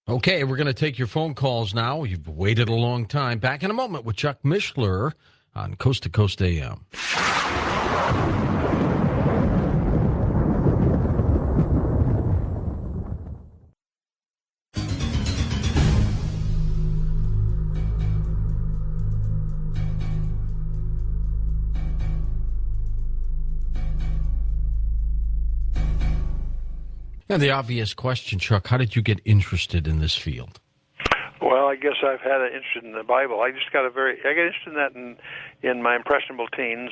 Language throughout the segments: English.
Okay, we're going to take your phone calls now. You've waited a long time. Back in a moment with Chuck Mishler on Coast to Coast AM. And the obvious question, Chuck, how did you get interested in this field? Well, I guess I've had an interest in the Bible. I got interested in that in my impressionable teens.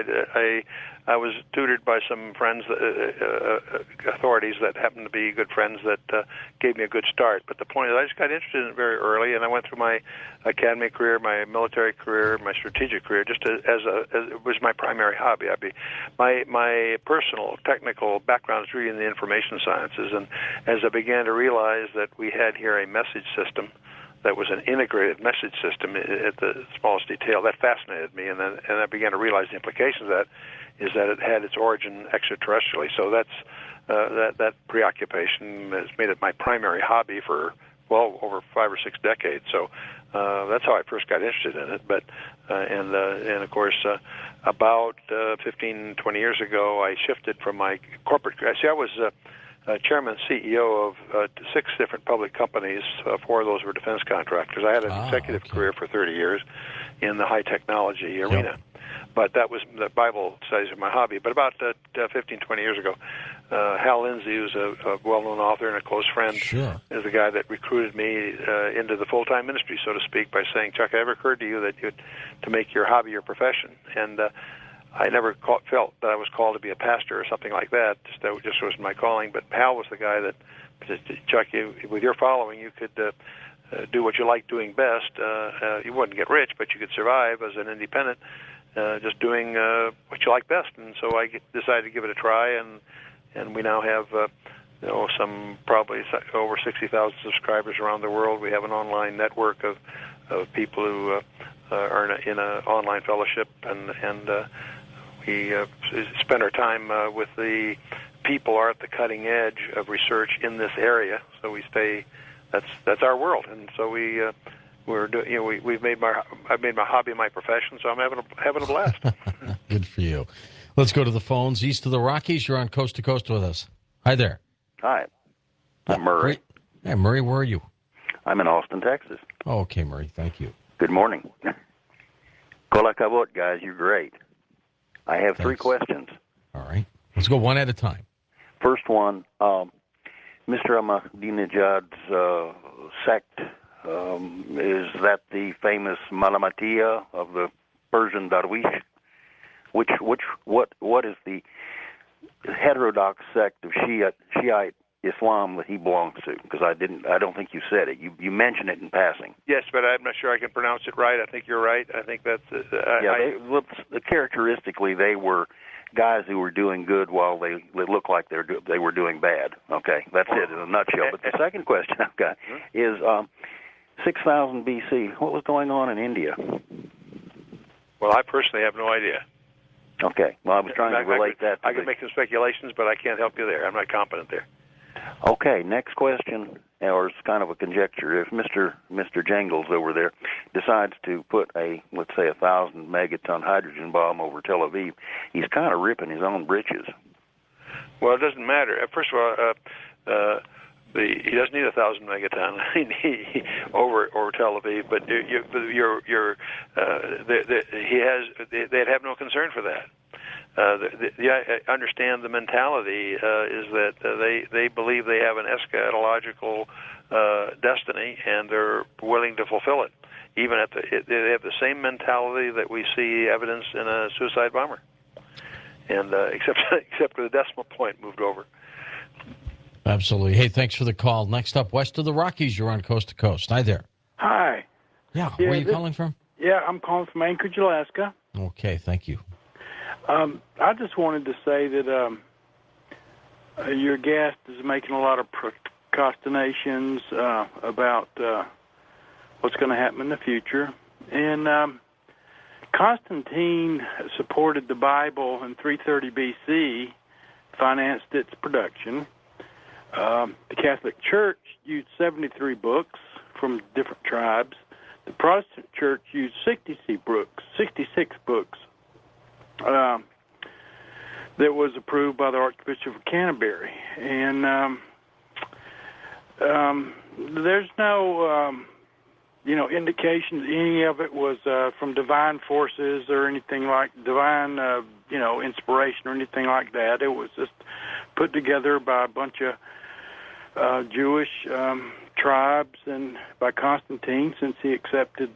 I was tutored by some friends, authorities that happened to be good friends that gave me a good start. But the point is, I just got interested in it very early, and I went through my academy career, my military career, my strategic career, just as it was my primary hobby. My personal technical background is really in the information sciences, and as I began to realize that we had here a message system that was an integrated message system at the smallest detail, that fascinated me, and I began to realize the implications of that is that it had its origin extraterrestrially. So that preoccupation has made it my primary hobby for over 5 or 6 decades. So that's how I first got interested in it. But and of course, about 15, 20 years ago, I shifted from my corporate. I was chairman and CEO of 6 different public companies. 4 of those were defense contractors. I had an executive career for 30 years in the high technology arena. Yep. But that was the Bible studies of my hobby. But about 15, 20 years ago, Hal Lindsey, who's a well-known author and a close friend, is the guy that recruited me into the full-time ministry, so to speak, by saying, Chuck, it ever occurred to you that to make your hobby your profession? And I never felt that I was called to be a pastor or something like that. That just wasn't my calling. But Hal was the guy that said, Chuck, with your following, you could do what you like doing best. You wouldn't get rich, but you could survive as an independent, just doing what you like best. And so I decided to give it a try, and we now have some probably over 60,000 subscribers around the world. We have an online network of people who are in an online fellowship, and we spend our time with the people who are at the cutting edge of research in this area. So we stay. That's our world, and so I've made my hobby my profession. So I'm having a blast. Good for you. Let's go to the phones east of the Rockies. You're on Coast to Coast with us. Hi there. Hi. I'm Murray. Hey, Murray, where are you? I'm in Austin, Texas. Oh, okay, Murray. Thank you. Good morning. Kola Kavot, guys. You're great. I have 3 questions. All right. Let's go one at a time. First one, Mr. Ahmadinejad's sect, is that the famous Malamatiya of the Persian Darwish? What is the heterodox sect of Shiite Islam that he belongs to? Because I don't think you said it. You mentioned it in passing. Yes, but I'm not sure I can pronounce it right. I think you're right. I think that's characteristically they were guys who were doing good while they looked like they were doing bad. Okay, that's it in a nutshell. But the second question I've got is 6,000 BC. What was going on in India? Well, I personally have no idea. Okay. Well, I was trying to relate that. I could make some speculations, but I can't help you there. I'm not competent there. Okay. Next question, or it's kind of a conjecture. If Mr. Jangles over there decides to put let's say 1,000 megaton hydrogen bomb over Tel Aviv, he's kind of ripping his own britches. Well, it doesn't matter. First of all, he doesn't need 1,000 megaton over Tel Aviv, but they'd have no concern for that. I understand the mentality is that they believe they have an eschatological destiny, and they're willing to fulfill it. Even they have the same mentality that we see evidenced in a suicide bomber, and except for the decimal point moved over. Absolutely. Hey, thanks for the call. Next up, west of the Rockies, you're on Coast to Coast. Hi there. Hi. Yeah, where are you calling from? Yeah, I'm calling from Anchorage, Alaska. Okay, thank you. I just wanted to say that your guest is making a lot of procrastinations about what's going to happen in the future. And Constantine supported the Bible in 330 BC, financed its production. The Catholic Church used 73 books from different tribes. The Protestant Church used 66 books that was approved by the Archbishop of Canterbury. And there's no, indication that any of it was from divine forces or anything like divine, inspiration or anything like that. It was just put together by a bunch of Jewish tribes and by Constantine, since he accepted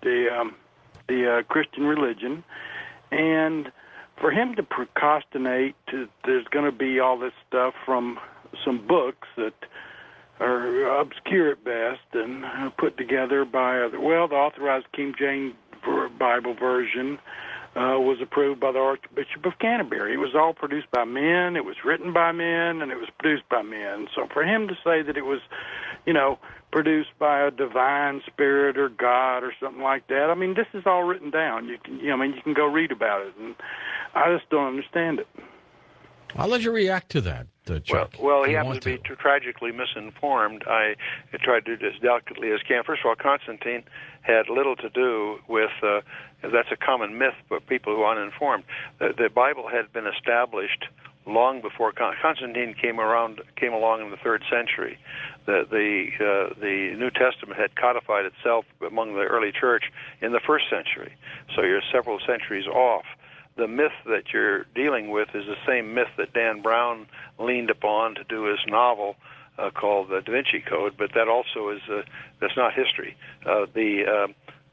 the Christian religion. And for him to procrastinate, there's going to be all this stuff from some books that are obscure at best and put together by the Authorized King James Bible version was approved by the Archbishop of Canterbury. It was all produced by men, it was written by men, and it was produced by men. So for him to say that it was, produced by a divine spirit or God or something like that, I mean, this is all written down. You can go read about it, and I just don't understand it. I'll let you react to that, Chuck. Well, he happens to be tragically misinformed. I tried to do as delicately as can. First of all, Constantine had little to do with, that's a common myth for people who are uninformed. The Bible had been established long before Constantine came along in the 3rd century. The New Testament had codified itself among the early church in the 1st century. So you're several centuries off. The myth that you're dealing with is the same myth that Dan Brown leaned upon to do his novel called The Da Vinci Code, but that also is that's not history. The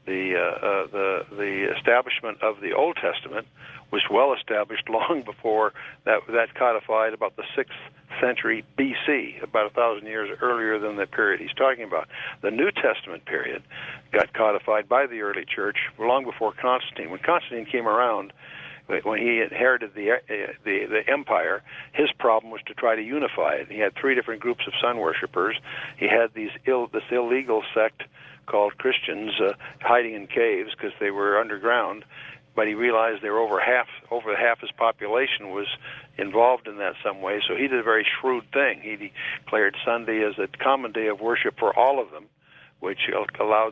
establishment of the Old Testament was well established long before that codified about the 6th century BC, about 1,000 years earlier than the period he's talking about. The New Testament period got codified by the early church long before Constantine. When Constantine came around, when he inherited the empire, his problem was to try to unify it. He had 3 different groups of sun worshippers. He had this illegal sect called Christians hiding in caves because they were underground. But he realized they were over half his population was involved in that some way. So he did a very shrewd thing. He declared Sunday as a common day of worship for all of them, which allowed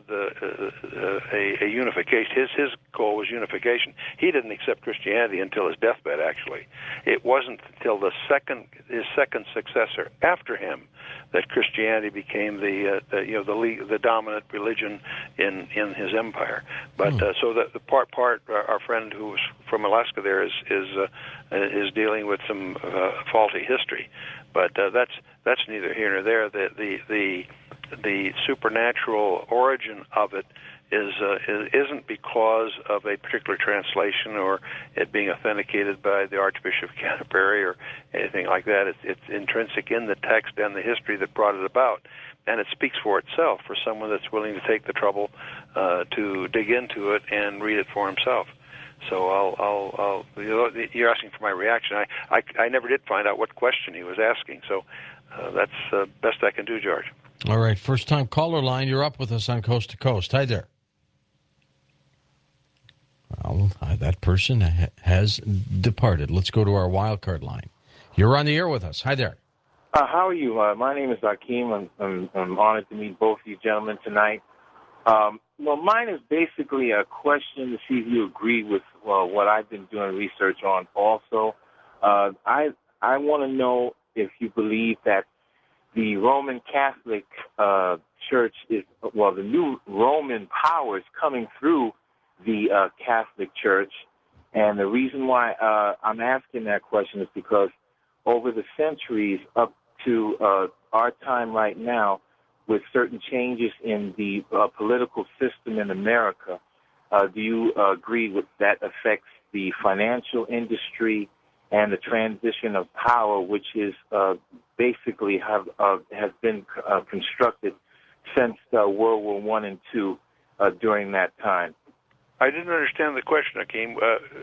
a unification. His goal was unification. He didn't accept Christianity until his deathbed. Actually, it wasn't until his second successor after him that Christianity became the dominant religion in his empire. But so the our friend who was from Alaska there is dealing with some faulty history. But that's neither here nor there. The supernatural origin of it isn't because of a particular translation or it being authenticated by the Archbishop of Canterbury or anything like that. It's intrinsic in the text and the history that brought it about, and it speaks for itself for someone that's willing to take the trouble to dig into it and read it for himself. So you're asking for my reaction. I never did find out what question he was asking, so that's the best I can do, George. All right, first-time caller line, you're up with us on Coast to Coast. Hi there. Well, that person has departed. Let's go to our wild card line. You're on the air with us. Hi there. How are you? My name is Akeem. I'm honored to meet both of you gentlemen tonight. Well, mine is basically a question to see if you agree with what I've been doing research on also. I want to know if you believe that the Roman Catholic Church the new Roman power is coming through the Catholic Church. And the reason why I'm asking that question is because over the centuries up to our time right now, with certain changes in the political system in America, do you agree with that affects the financial industry and the transition of power, which is basically has been constructed since World War I and II during that time? I didn't understand the question, Akeem.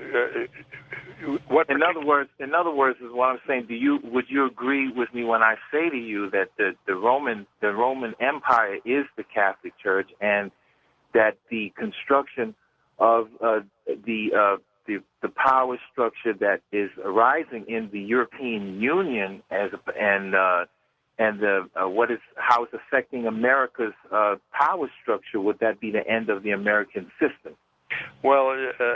In other words, is what I'm saying. Would you agree with me when I say to you that the Roman Empire is the Catholic Church, and that the construction of the power structure that is arising in the European Union and and how it's affecting America's power structure, would that be the end of the American system? Well,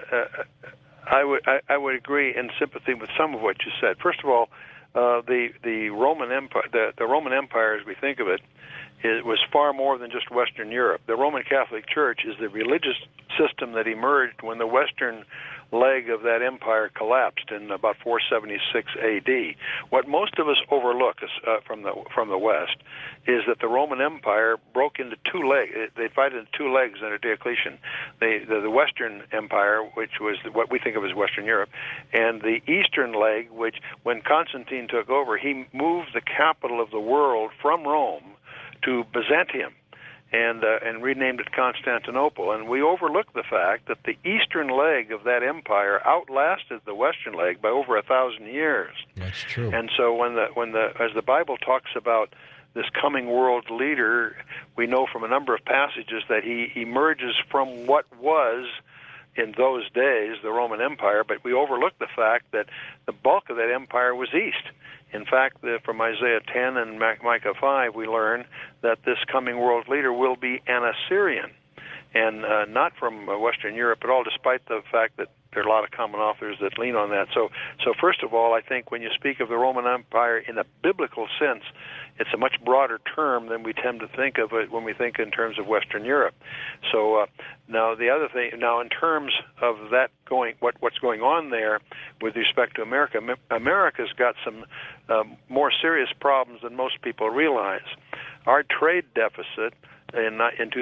I would agree in sympathy with some of what you said. First of all, the Roman Empire, the Roman Empire, as we think of it, was far more than just Western Europe. The Roman Catholic Church is the religious system that emerged when the Western leg of that empire collapsed in about 476 A.D. What most of us overlook from the West is that the Roman Empire broke into two legs. They divided into two legs under Diocletian. The Western Empire, which was what we think of as Western Europe, and the Eastern leg, which when Constantine took over, he moved the capital of the world from Rome to Byzantium, and renamed it Constantinople. And we overlook the fact that the eastern leg of that empire outlasted the western leg by over 1,000 years. That's true. And so as the Bible talks about this coming world leader, we know from a number of passages that he emerges from what was in those days the Roman Empire, but we overlook the fact that the bulk of that empire was east. In fact, from Isaiah 10 and Micah 5, we learn that this coming world leader will be an Assyrian, and not from Western Europe at all, despite the fact that there are a lot of common authors that lean on that. So first of all, I think when you speak of the Roman Empire in a biblical sense, it's a much broader term than we tend to think of it when we think in terms of Western Europe. So now the other thing, now in terms of that what's going on there with respect to America, America's got some more serious problems than most people realize. Our trade deficit in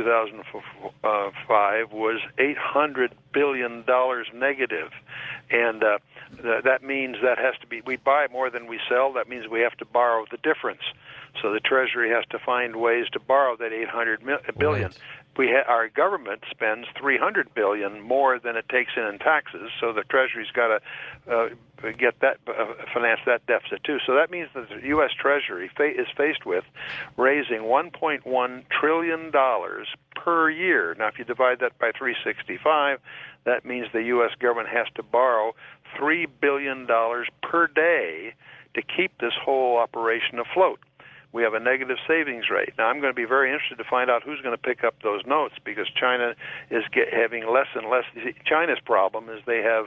2005 was $800 billion negative, and that means that has to be, we buy more than we sell. That means we have to borrow the difference. So the Treasury has to find ways to borrow that $800 billion. Right. Our government spends $300 billion more than it takes in taxes, so the Treasury's got to finance that deficit too. So that means that the U.S. Treasury is faced with raising $1.1 trillion per year. Now, if you divide that by 365, that means the U.S. government has to borrow $3 billion per day to keep this whole operation afloat. We have a negative savings rate. Now, I'm going to be very interested to find out who's going to pick up those notes, because China is having less and less. China's problem is they're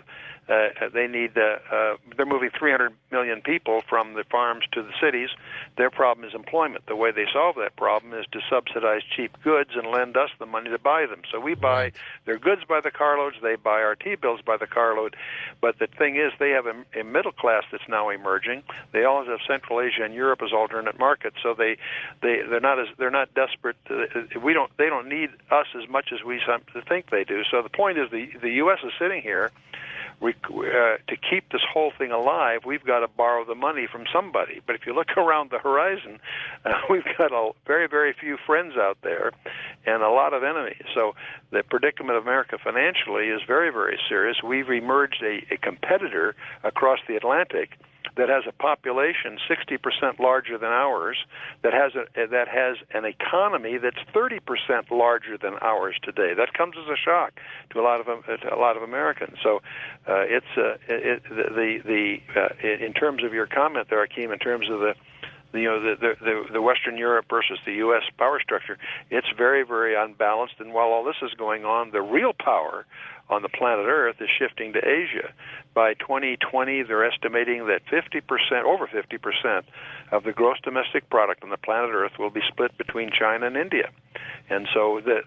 moving 300 million people from the farms to the cities. Their problem is employment. The way they solve that problem is to subsidize cheap goods and lend us the money to buy them. So we buy their goods by the carloads, they buy our T-bills by the carload. But the thing is, they have a middle class that's now emerging. They also have Central Asia and Europe as alternate markets. So they're not desperate. They don't need us as much as we think they do. So the point is, the U.S. is sitting here. To keep this whole thing alive, we've got to borrow the money from somebody. But if you look around the horizon, we've got very, very few friends out there and a lot of enemies. So the predicament of America financially is very, very serious. We've emerged a competitor across the Atlantic that has a population 60% larger than ours, that has an economy that's 30% larger than ours today. That comes as a shock to a lot of Americans. So in terms of your comment there, Akeem, in terms of the Western Europe versus the U.S. power structure, it's very, very unbalanced. And while all this is going on, the real power on the planet Earth is shifting to Asia. By 2020, they're estimating that over 50% of the gross domestic product on the planet Earth will be split between China and India. And so the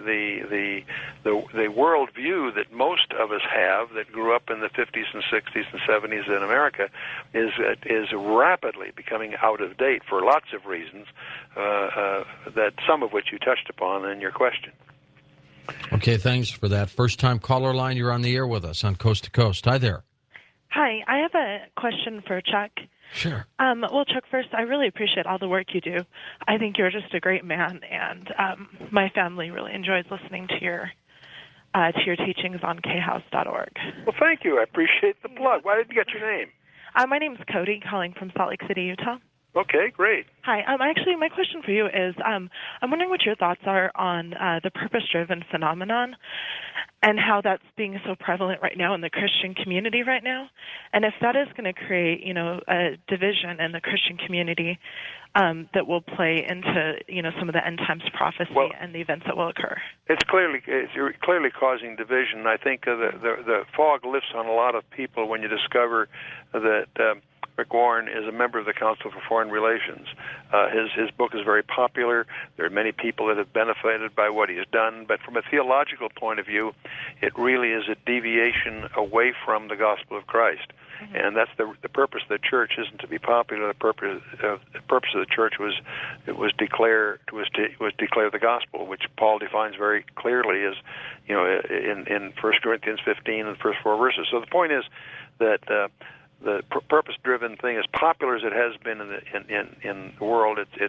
world view that most of us have, that grew up in the 50s and 60s and 70s in America, is rapidly becoming out of date for lots of reasons, that some of which you touched upon in your question. Okay, thanks for that. First-time caller line, you're on the air with us on Coast to Coast. Hi there. Hi, I have a question for Chuck. Sure. Well, Chuck, first, I really appreciate all the work you do. I think you're just a great man, and my family really enjoys listening to your teachings on khouse.org. Well, thank you. I appreciate the plug. Why didn't you get your name? My name's Cody, calling from Salt Lake City, Utah. Okay, great. Hi. Actually, my question for you is, I'm wondering what your thoughts are on the purpose-driven phenomenon and how that's being so prevalent right now in the Christian community right now, and if that is going to create, a division in the Christian community that will play into, some of the end times prophecy and the events that will occur. It's clearly causing division. I think the fog lifts on a lot of people when you discover that Rick Warren is a member of the Council for Foreign Relations. His book is very popular. There are many people that have benefited by what he has done, but from a theological point of view, it really is a deviation away from the gospel of Christ. Mm-hmm. And that's the purpose of the church isn't to be popular. The purpose of the church was declare the gospel, which Paul defines very clearly as in 1 Corinthians 15 and the first 4 verses. So the point is that the purpose-driven thing, as popular as it has been in the world, it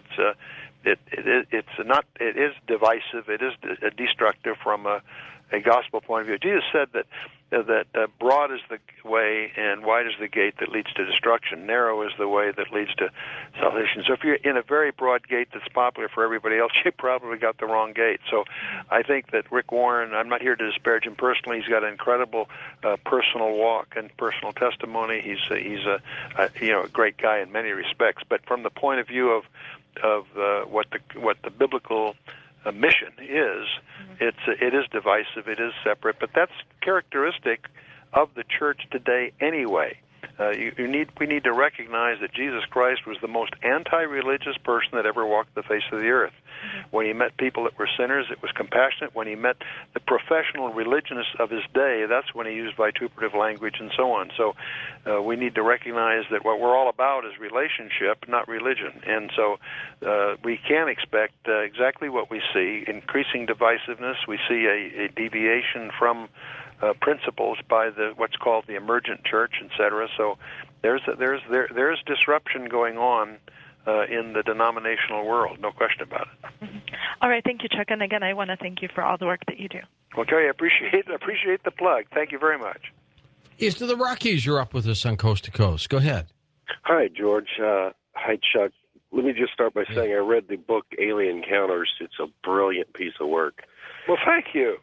is divisive. It is destructive from a gospel point of view. Jesus said that broad is the way and wide is the gate that leads to destruction. Narrow is the way that leads to salvation. So if you're in a very broad gate that's popular for everybody else, you probably got the wrong gate. So I think that Rick Warren, I'm not here to disparage him personally. He's got an incredible personal walk and personal testimony. He's a great guy in many respects. But from the point of view of what the biblical mission is, it is divisive, it is separate, but that's characteristic of the church today anyway. We need to recognize that Jesus Christ was the most anti-religious person that ever walked the face of the earth. When he met people that were sinners, it was compassionate. When he met the professional religionists of his day, that's when he used vituperative language and so on. So we need to recognize that what we're all about is relationship, not religion. And so we can expect exactly what we see, increasing divisiveness. We see a deviation from principles by what's called the emergent church, etc. So there's disruption going on in the denominational world, no question about it. Mm-hmm. All right, thank you, Chuck. And again, I want to thank you for all the work that you do. Okay, I appreciate the plug. Thank you very much. East of the Rockies, you're up with us on Coast to Coast. Go ahead. Hi, George. Hi, Chuck. Let me just start by saying I read the book Alien Encounters. It's a brilliant piece of work. Well, thank you.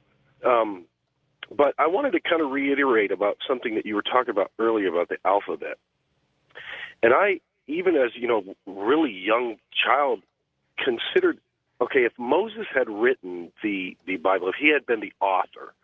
But I wanted to kind of reiterate about something that you were talking about earlier about the alphabet. And I, even as, really young child, considered, okay, if Moses had written the Bible, if he had been the author,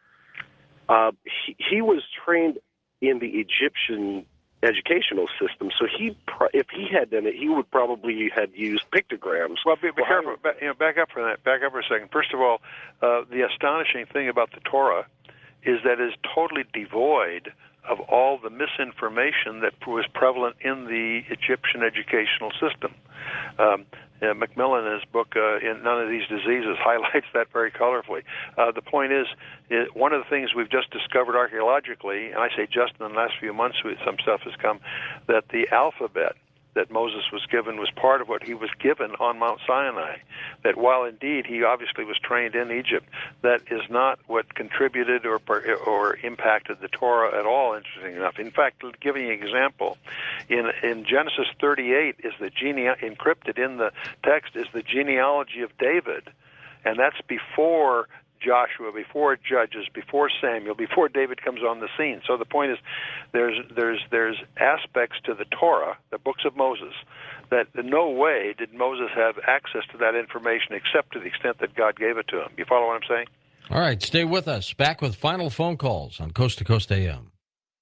he was trained in the Egyptian educational system, so if he had done it, he would probably have used pictograms. Well, be careful. Back up for that. Back up for a second. First of all, the astonishing thing about the Torah is that it is totally devoid of all the misinformation that was prevalent in the Egyptian educational system. Macmillan, in his book, in None of These Diseases, highlights that very colorfully. The point is, one of the things we've just discovered archaeologically, and I say just in the last few months some stuff has come, that the alphabet that Moses was given was part of what he was given on Mount Sinai. That while indeed he obviously was trained in Egypt, that is not what contributed or impacted the Torah at all, interesting enough. In fact, giving you an example, in Genesis 38 is encrypted in the text is the genealogy of David, and that's before Joshua, before Judges, before Samuel, before David comes on the scene. So the point is, there's aspects to the Torah, the books of Moses, that in no way did Moses have access to that information except to the extent that God gave it to him. You follow what I'm saying? All right, stay with us. Back with final phone calls on Coast to Coast AM.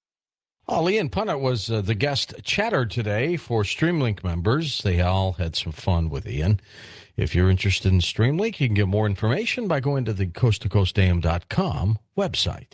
Ian Punnett was the guest chatter today for StreamLink members. They all had some fun with Ian. If you're interested in StreamLink, you can get more information by going to the coasttocoastam.com website.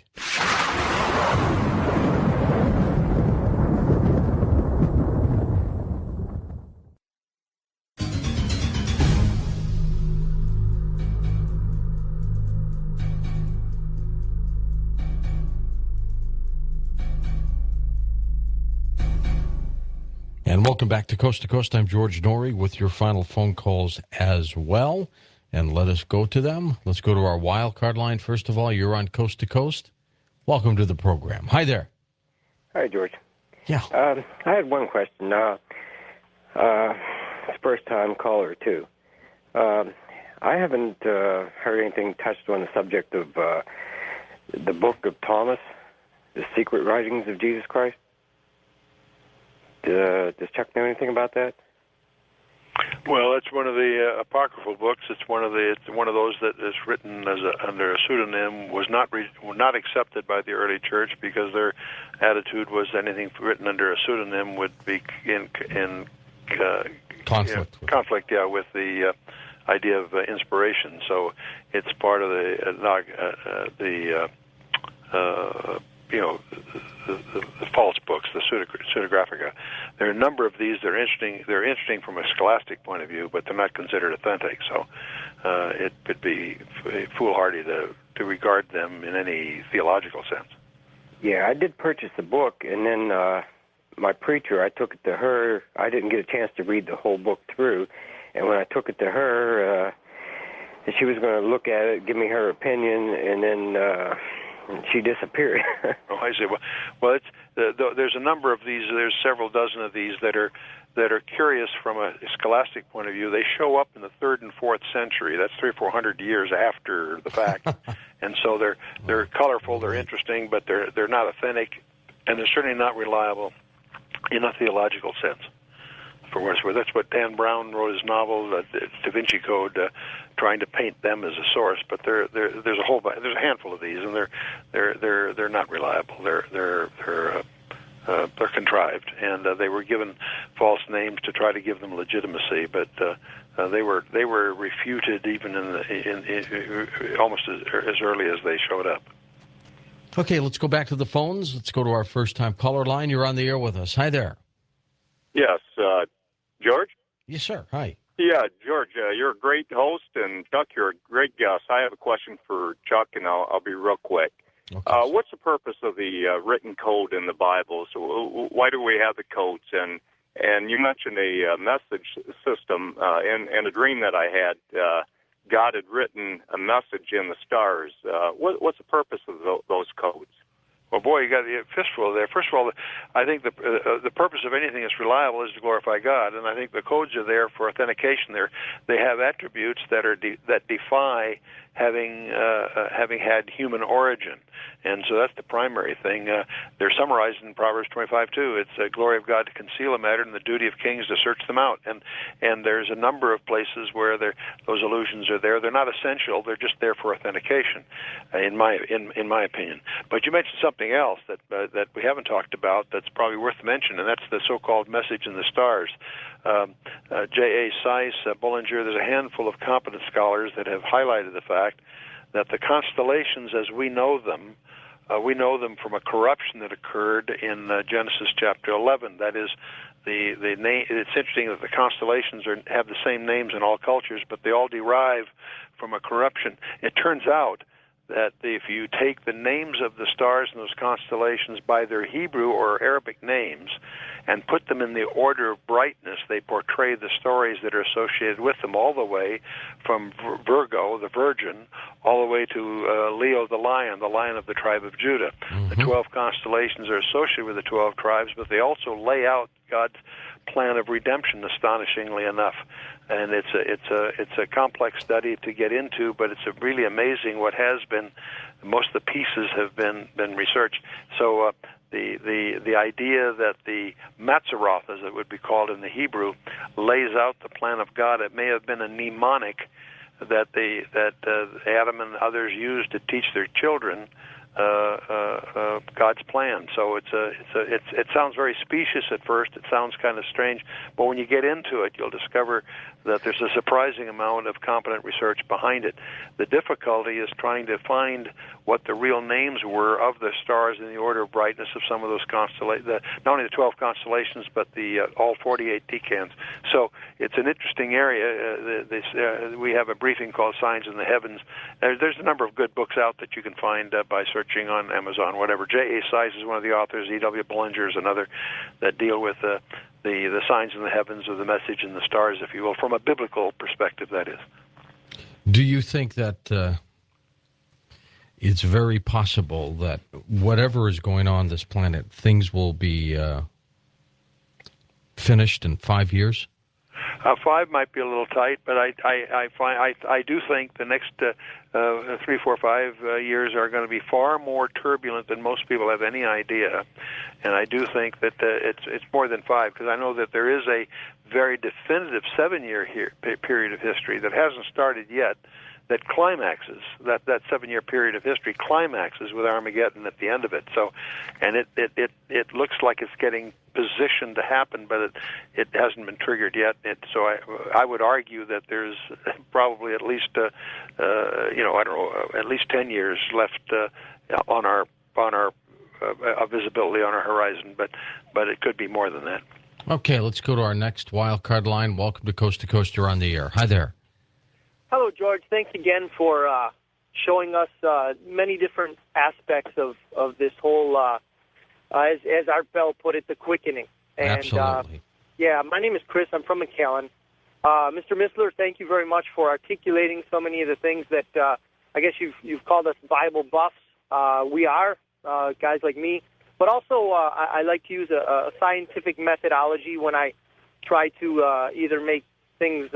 And welcome back to Coast. I'm George Norrie with your final phone calls as well. And let us go to them. Let's go to our wild card line. First of all, you're on Coast to Coast. Welcome to the program. Hi there. Hi, George. Yeah. I had one question. first-time caller, too. I haven't heard anything touched on the subject of the Book of Thomas, the secret writings of Jesus Christ. Does Chuck know anything about that? Well, it's one of the apocryphal books. It's one of those that is written under a pseudonym. Was not accepted by the early church because their attitude was anything written under a pseudonym would be in conflict. Conflict, yeah, with the idea of inspiration. So it's part of the false books, the pseudographica. There are a number of these that are interesting. They're interesting from a scholastic point of view, but they're not considered authentic. So it could be foolhardy to regard them in any theological sense. Yeah, I did purchase the book, and then my preacher, I took it to her. I didn't get a chance to read the whole book through, and when I took it to her, she was going to look at it, give me her opinion, and then she disappeared. Oh, I see. Well, there's a number of these. There's several dozen of these that are curious from a scholastic point of view. They show up in the 3rd and 4th century. That's 300 or 400 years after the fact, and so they're colorful. They're interesting, but they're not authentic, and they're certainly not reliable in a theological sense. For what it's worth, that's what Dan Brown wrote his novel, Da Vinci Code, trying to paint them as a source. But there's a handful of these, and they're not reliable. They're contrived, and they were given false names to try to give them legitimacy. But they were refuted even in almost as early as they showed up. Okay, let's go back to the phones. Let's go to our first-time caller line. You're on the air with us. Hi there. Yes, George? Yes, sir. Hi. Yeah, George, you're a great host, and Chuck, you're a great guest. I have a question for Chuck, and I'll be real quick. Okay. What's the purpose of the written code in the Bible? So why do we have the codes? And you mentioned a message system. In a dream that I had, God had written a message in the stars. What's the purpose of those codes? Well, boy, you got a fistful there. First of all, I think the purpose of anything that's reliable is to glorify God, and I think the codes are there for authentication. They have attributes that defy having had human origin, and so that's the primary thing. They're summarized in Proverbs 25:2. It's the glory of God to conceal a matter, and the duty of kings to search them out. And there's a number of places where those allusions are there. They're not essential; they're just there for authentication, in my opinion. But you mentioned something else that we haven't talked about that's probably worth mentioning, and that's the so-called message in the stars. J.A. Seiss, Bullinger, there's a handful of competent scholars that have highlighted the fact that the constellations as we know them from a corruption that occurred in Genesis chapter 11. That is, the name. It's interesting that the constellations have the same names in all cultures, but they all derive from a corruption. It turns out that if you take the names of the stars and those constellations by their Hebrew or Arabic names and put them in the order of brightness, they portray the stories that are associated with them, all the way from Virgo, the Virgin, all the way to Leo, the Lion of the tribe of Judah. Mm-hmm. The 12 constellations are associated with the 12 tribes, but they also lay out God's plan of redemption, astonishingly enough. And it's a complex study to get into, but it's really amazing what has been. Most of the pieces have been researched. So the idea that the Mazzaroth, as it would be called in the Hebrew, lays out the plan of God. It may have been a mnemonic that Adam and others used to teach their children God's plan. So it sounds very specious at first. It sounds kind of strange, but when you get into it, you'll discover that there's a surprising amount of competent research behind it. The difficulty is trying to find what the real names were of the stars in the order of brightness of some of those constellations, not only the 12 constellations, but the all 48 decans. So it's an interesting area. We have a briefing called Signs in the Heavens. There's a number of good books out that you can find by searching on Amazon, whatever. J.A. Seiss is one of the authors. E.W. Bullinger is another that deal with the signs in the heavens, or the message in the stars, if you will, from a biblical perspective, that is. Do you think that it's very possible that whatever is going on this planet, things will be finished in 5 years? 5 might be a little tight, but I do think the next 3, 4, 5 years are going to be far more turbulent than most people have any idea, and I do think that it's more than 5, because I know that there is a very definitive 7-year period of history that hasn't started yet, that climaxes, that 7-year period of history climaxes with Armageddon at the end of it. So, and it looks like it's getting positioned to happen, but it hasn't been triggered yet. So I would argue that there's probably at least I don't know, at least 10 years left on our visibility on our horizon, but it could be more than that. Okay, let's go to our next wild card line. Welcome to Coast to Coast. You're on the air. Hi there. Hello, George. Thanks again for showing us many different aspects of this whole, as Art Bell put it, the quickening. And, Absolutely. My name is Chris. I'm from McAllen. Mr. Missler, thank you very much for articulating so many of the things that I guess you've called us Bible buffs. We are, guys like me. But also, I like to use a scientific methodology when I try to either make things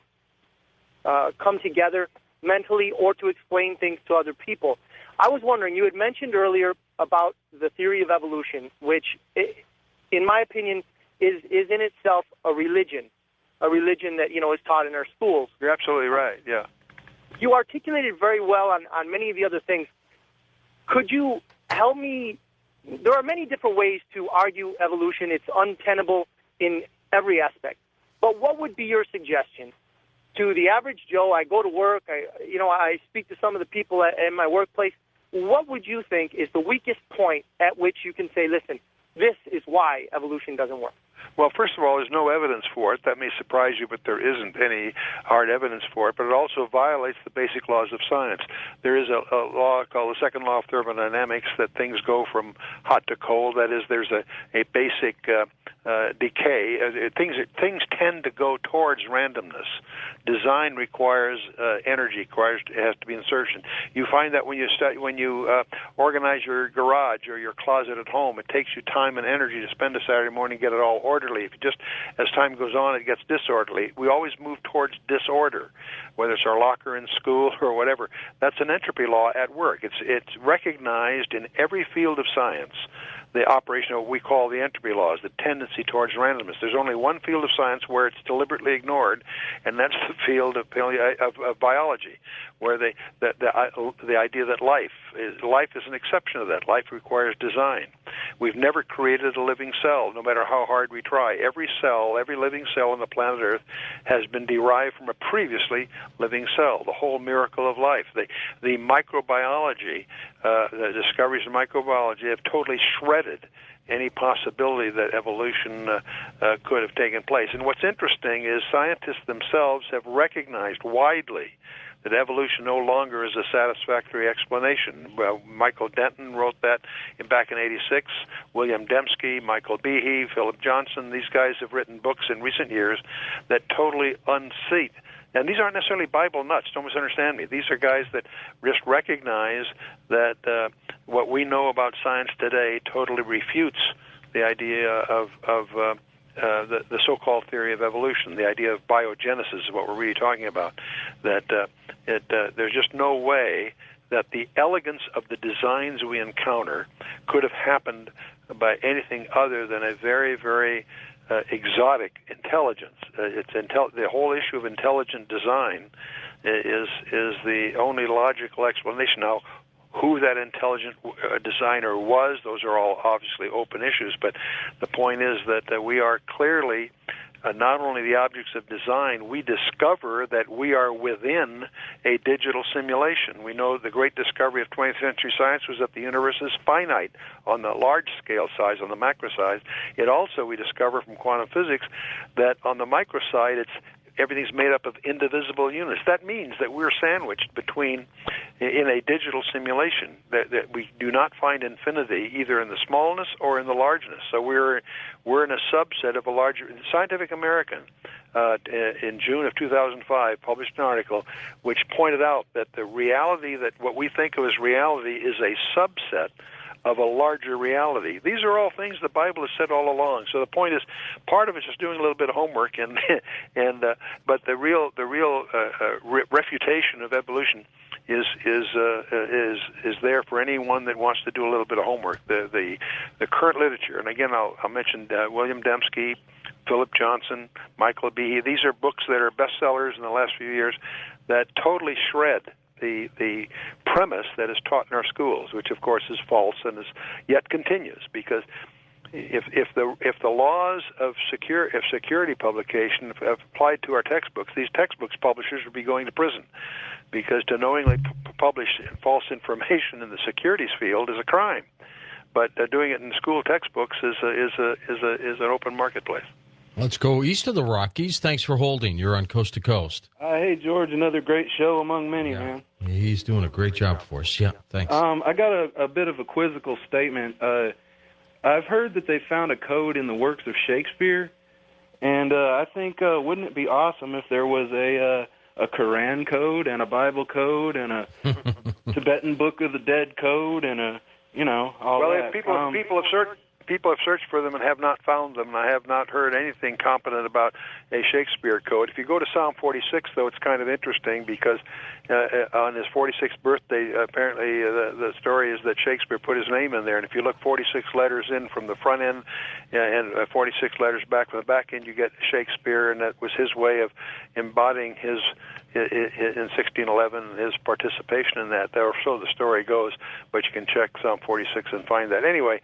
come together mentally or to explain things to other people. I was wondering, you had mentioned earlier about the theory of evolution, which, in my opinion, is in itself a religion that, is taught in our schools. You're absolutely right, yeah. You articulated very well on many of the other things. Could you help me? There are many different ways to argue evolution. It's untenable in every aspect. But what would be your suggestion to the average Joe? I go to work, I speak to some of the people in my workplace. What would you think is the weakest point at which you can say, listen, this is why evolution doesn't work? Well, first of all, there's no evidence for it. That may surprise you, but there isn't any hard evidence for it. But it also violates the basic laws of science. There is a law called the second law of thermodynamics that things go from hot to cold. That is, there's a basic decay. Things tend to go towards randomness. Design requires energy. It has to be insertion. You find that when you organize your garage or your closet at home, it takes you time and energy to spend a Saturday morning to get it all orderly. If you just, as time goes on, it gets disorderly. We always move towards disorder, whether it's our locker in school or whatever. That's an entropy law at work. It's recognized in every field of science, the operation of what we call the entropy laws, the tendency towards randomness. There's only one field of science where it's deliberately ignored, and that's the field of biology, where the idea that life is an exception to that. Life requires design. We've never created a living cell, no matter how hard we try. Every living cell on the planet Earth has been derived from a previously living cell, the whole miracle of life. The microbiology, the discoveries in microbiology have totally shredded any possibility that evolution could have taken place. And what's interesting is scientists themselves have recognized widely that evolution no longer is a satisfactory explanation. Well, Michael Denton wrote that back in '86. William Dembski, Michael Behe, Philip Johnson, these guys have written books in recent years that totally unseat. And these aren't necessarily Bible nuts, don't misunderstand me. These are guys that just recognize that what we know about science today totally refutes the idea of the so-called theory of evolution, the idea of biogenesis is what we're really talking about, that there's just no way that the elegance of the designs we encounter could have happened by anything other than a very, very exotic intelligence. The whole issue of intelligent design is the only logical explanation. Now, who that intelligent designer was, those are all obviously open issues, but the point is that we are clearly not only the objects of design, we discover that we are within a digital simulation. We know the great discovery of 20th century science was that the universe is finite on the large scale size, on the macro size. It also, we discover from quantum physics, that on the micro side, everything's made up of indivisible units. That means that we're sandwiched in a digital simulation, that we do not find infinity either in the smallness or in the largeness. So we're in a subset of a larger. Scientific American in June of 2005 published an article which pointed out that the reality, that what we think of as reality, is a subset of a larger reality. These are all things the Bible has said all along. So the point is, part of it is doing a little bit of homework, but the real refutation of evolution is there for anyone that wants to do a little bit of homework. The current literature, and again I'll mention William Dembski, Philip Johnson, Michael Behe. These are books that are bestsellers in the last few years that totally shred the premise that is taught in our schools, which of course is false and is yet continues, because if the laws of security publication have applied to our textbooks, these textbooks publishers would be going to prison, because to knowingly publish false information in the securities field is a crime, but doing it in school textbooks is an open marketplace. Let's go east of the Rockies. Thanks for holding. You're on Coast to Coast. Hey, George, another great show among many, man. He's doing a great job for us. Yeah, thanks. I got a bit of a quizzical statement. I've heard that they found a code in the works of Shakespeare, and I think wouldn't it be awesome if there was a Quran code and a Bible code and a Tibetan Book of the Dead code and all that. People have searched for them and have not found them. I have not heard anything competent about a Shakespeare code. If you go to Psalm 46, though, it's kind of interesting, because on his 46th birthday, apparently the story is that Shakespeare put his name in there. And if you look 46 letters in from the front end and 46 letters back from the back end, you get Shakespeare, and that was his way of embodying his in 1611 his participation in that. Or so the story goes, but you can check Psalm 46 and find that. Anyway,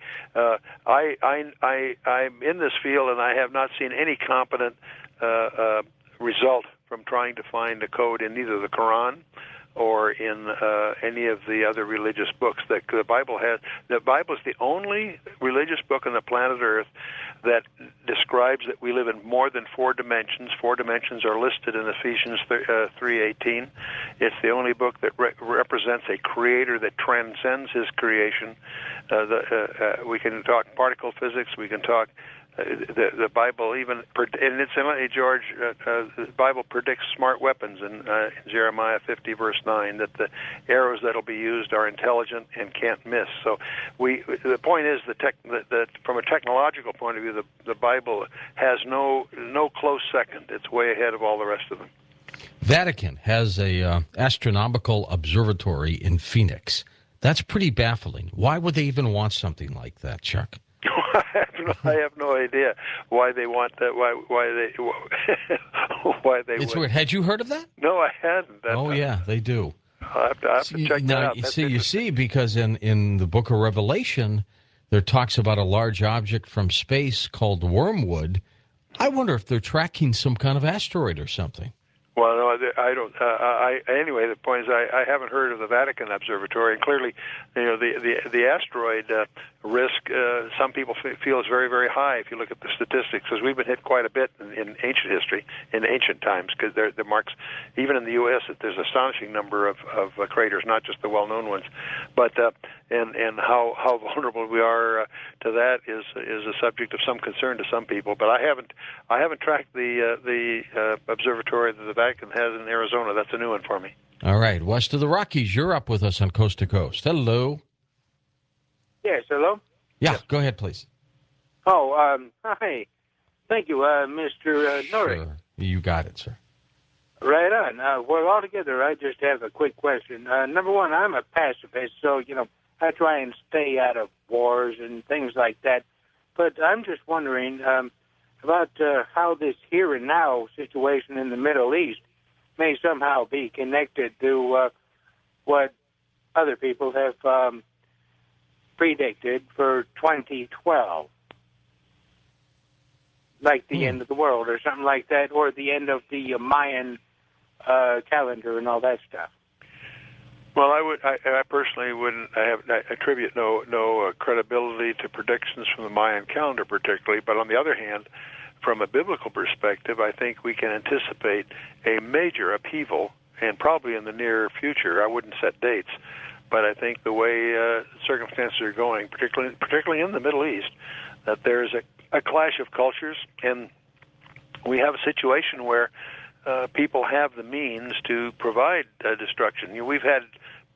I'm in this field, and I have not seen any competent result from trying to find a code in either the Quran or in any of the other religious books that the Bible has. The Bible is the only religious book on the planet Earth that describes that we live in more than 4 dimensions. 4 dimensions are listed in Ephesians 3:18. It's the only book that represents a creator that transcends his creation. We can talk particle physics. We can talk the Bible even, and incidentally, George, the Bible predicts smart weapons in Jeremiah 50 verse 9, that the arrows that'll be used are intelligent and can't miss. So the point is that from a technological point of view, the Bible has no close second. It's way ahead of all the rest of them. Vatican has a astronomical observatory in Phoenix. That's pretty baffling. Why would they even want something like that, Chuck? I have no idea why they want that. Why they? It's would. weird. Had you heard of that? No, I hadn't. Yeah, they do. I have to check that out. You see, because in the Book of Revelation, there talks about a large object from space called Wormwood. I wonder if they're tracking some kind of asteroid or something. Well, no, I don't. Anyway, the point is, I haven't heard of the Vatican Observatory, and clearly, the asteroid risk. Some people feel is very, very high. If you look at the statistics, because we've been hit quite a bit in ancient history, in ancient times, because there marks, even in the U.S., that there's an astonishing number of craters, not just the well-known ones, but and how vulnerable we are to that is a subject of some concern to some people. But I haven't tracked the observatory that the Vatican has in Arizona. That's a new one for me. All right, west of the Rockies, you're up with us on Coast to Coast. Hello. Yes, hello? Yeah, go ahead, please. Oh, hi. Thank you, Mr. Norrie. Sure. You got it, sir. Right on. Well, altogether, I just have a quick question. Number one, I'm a pacifist, so, I try and stay out of wars and things like that. But I'm just wondering about how this here and now situation in the Middle East may somehow be connected to what other people have predicted for 2012, like the end of the world or something like that, or the end of the Mayan calendar and all that stuff. Well, I personally wouldn't. I attribute no credibility to predictions from the Mayan calendar, particularly. But on the other hand, from a biblical perspective, I think we can anticipate a major upheaval, and probably in the near future. I wouldn't set dates, but I think the way circumstances are going, particularly in the Middle East, that there's a clash of cultures, and we have a situation where people have the means to provide destruction. We've had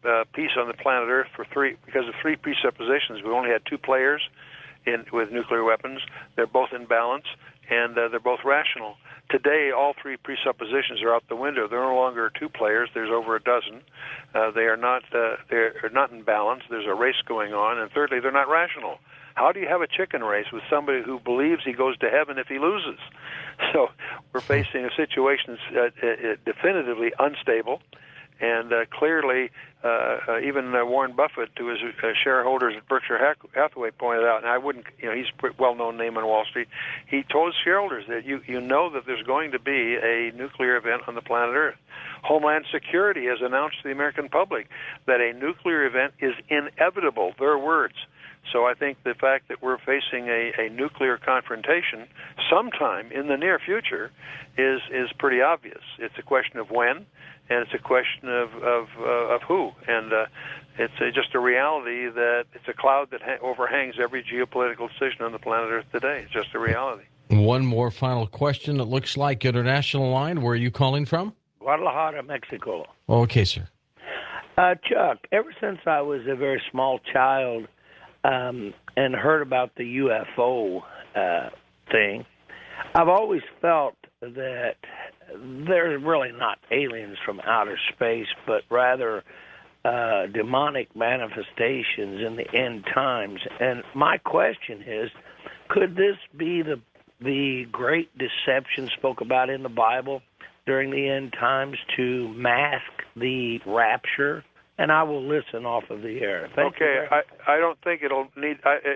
peace on the planet Earth because of three presuppositions. We only had two players with nuclear weapons. They're both in balance, and they're both rational. Today, all three presuppositions are out the window. There are no longer two players. There's over a dozen. They are not. They're not in balance. There's a race going on, and thirdly, they're not rational. How do you have a chicken race with somebody who believes he goes to heaven if he loses? So we're facing a situation that's definitively unstable, and clearly, even Warren Buffett, to his shareholders at Berkshire Hathaway, pointed out, and I wouldn't, he's a well-known name on Wall Street. He told his shareholders that you know that there's going to be a nuclear event on the planet Earth. Homeland Security has announced to the American public that a nuclear event is inevitable. Their words. So I think the fact that we're facing a nuclear confrontation sometime in the near future is pretty obvious. It's a question of when, and it's a question of who. And it's just a reality that it's a cloud that overhangs every geopolitical decision on the planet Earth today. It's just a reality. One more final question. It looks like international line. Where are you calling from? Guadalajara, Mexico. Okay, sir. Chuck, ever since I was a very small child, and heard about the UFO thing, I've always felt that they're really not aliens from outer space, but rather demonic manifestations in the end times. And my question is, could this be the great deception spoke about in the Bible during the end times to mask the rapture? And I will listen off of the air. Okay, I don't think it'll need.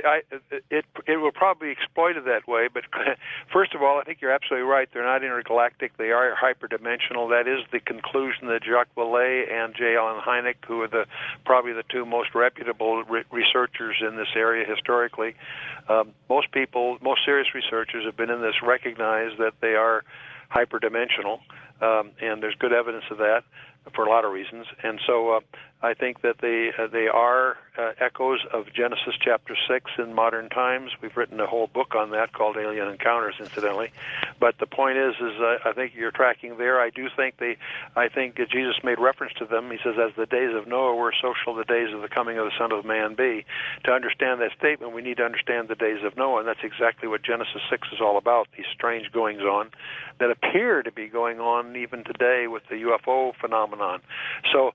It will probably be exploited that way. But first of all, I think you're absolutely right. They're not intergalactic. They are hyperdimensional. That is the conclusion that Jacques Vallée and J. Allen Hynek, who are probably the two most reputable researchers in this area historically. Most serious researchers have been in this, recognize that they are hyperdimensional, and there's good evidence of that for a lot of reasons. And so I think that they are echoes of Genesis chapter 6 in modern times. We've written a whole book on that called Alien Encounters, incidentally. But the point is I think you're tracking there. I think Jesus made reference to them. He says, as the days of Noah were, so shall the days of the coming of the Son of Man be. To understand that statement, we need to understand the days of Noah, and that's exactly what Genesis 6 is all about, these strange goings-on that appear to be going on even today with the UFO phenomenon. So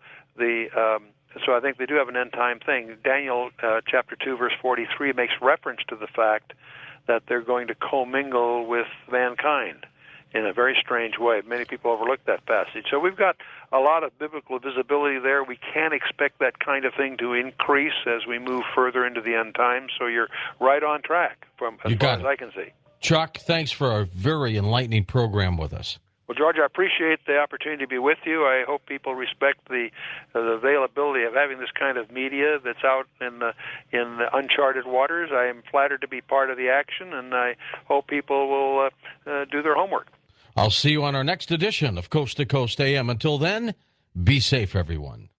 I think they do have an end-time thing. Daniel chapter 2, verse 43 makes reference to the fact that they're going to commingle with mankind in a very strange way. Many people overlook that passage. So we've got a lot of biblical visibility there. We can't expect that kind of thing to increase as we move further into the end times. So you're right on track from as far as I can see. Chuck, thanks for a very enlightening program with us. Well, George, I appreciate the opportunity to be with you. I hope people respect the availability of having this kind of media that's out in the uncharted waters. I am flattered to be part of the action, and I hope people will do their homework. I'll see you on our next edition of Coast to Coast AM. Until then, be safe, everyone.